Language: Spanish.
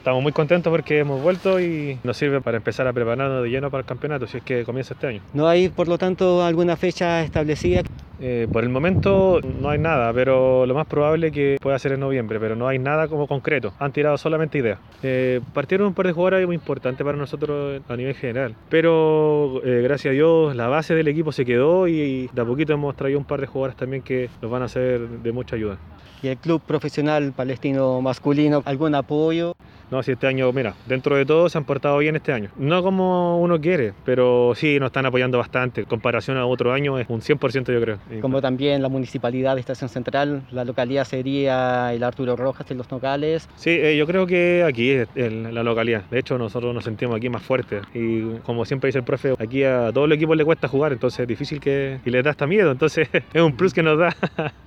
Estamos muy contentos porque hemos vuelto y nos sirve para empezar a prepararnos de lleno para el campeonato, si es que comienza este año. ¿No hay, por lo tanto, alguna fecha establecida? Por el momento no hay nada, pero lo más probable es que pueda ser en noviembre, pero no hay nada como concreto. Han tirado solamente ideas. Partieron un par de jugadores muy importantes para nosotros a nivel general, pero gracias a Dios la base del equipo se quedó y de a poquito hemos traído un par de jugadores también que nos van a ser de mucha ayuda. ¿Y el club profesional palestino masculino, algún apoyo? No, si este año, mira, dentro de todo se han portado bien este año. No como uno quiere, pero sí nos están apoyando bastante. En comparación a otro año es un 100% yo creo. Como también la municipalidad de Estación Central, la localidad sería el Arturo Rojas en Los Nogales. Sí, yo creo que aquí es la localidad. De hecho, nosotros nos sentimos aquí más fuertes. Y como siempre dice el profe, aquí a todo el equipo le cuesta jugar, entonces es difícil y les da hasta miedo. Entonces es un plus que nos da.